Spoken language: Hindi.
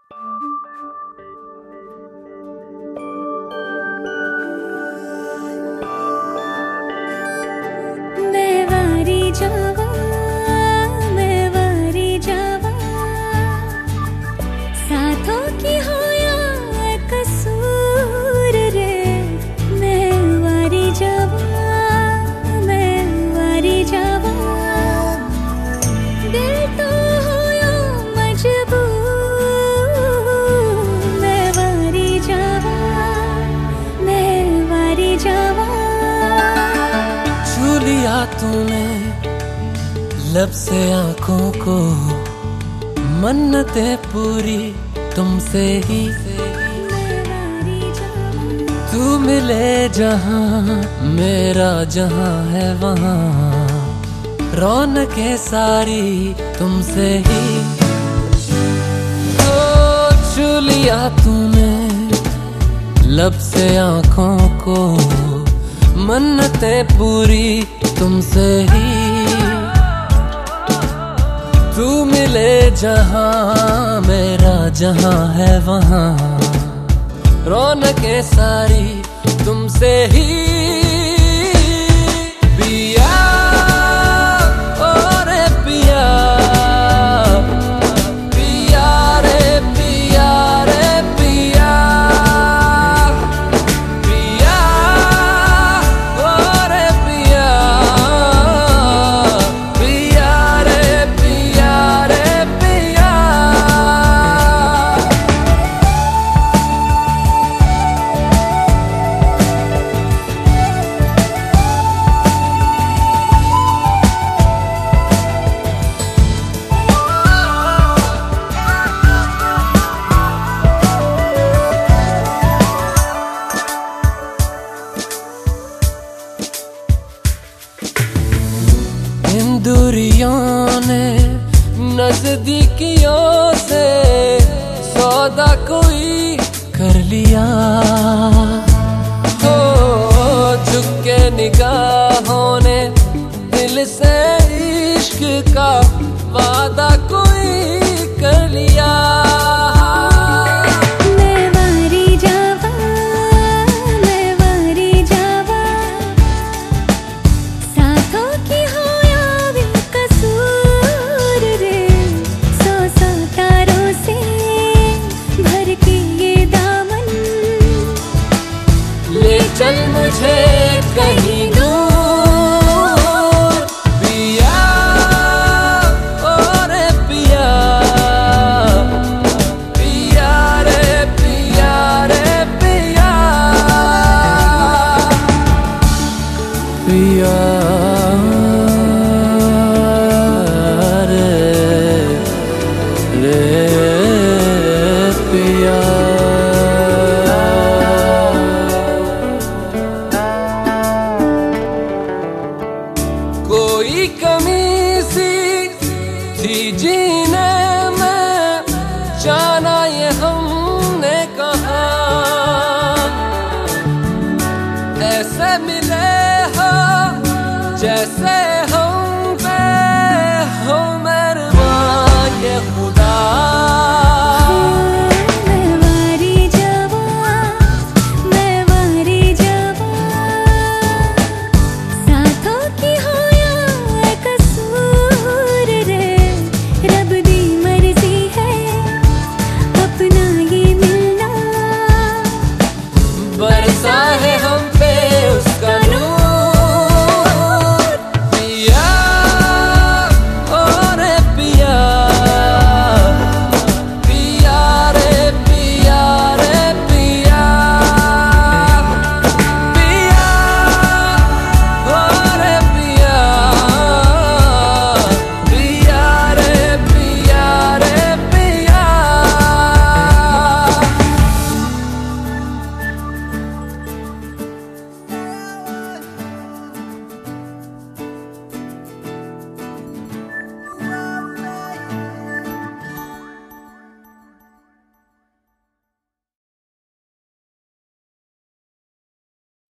तूने लब से आंखों को, मन्नतें पूरी तुमसे ही। तू मिले जहां मेरा जहां है वहां, रौनकें सारी तुमसे ही। ओ छू लिया तूने लब से आंखों को, मन्नतें पूरी तुमसे ही। तू मिले जहां मेरा जहां है वहां, रौनकें सारी तुमसे ही। पिया ओ रे पिया, पिया रे पिया रे पिया, पिया ओ रे पिया, पिया रे पिया रे पिया। इन दूरियों ने नजदीकियों से सौदा कोई कर लिया। हो झुक के निगाहों ने दिल से इश्क का वादा कोई कर लिया। चल मुझे कहीं दूर पिया, ओ रे पिया, पिया रे पिया रे पिया, पिया रे रे पिया। कोई कमी सी थी जीने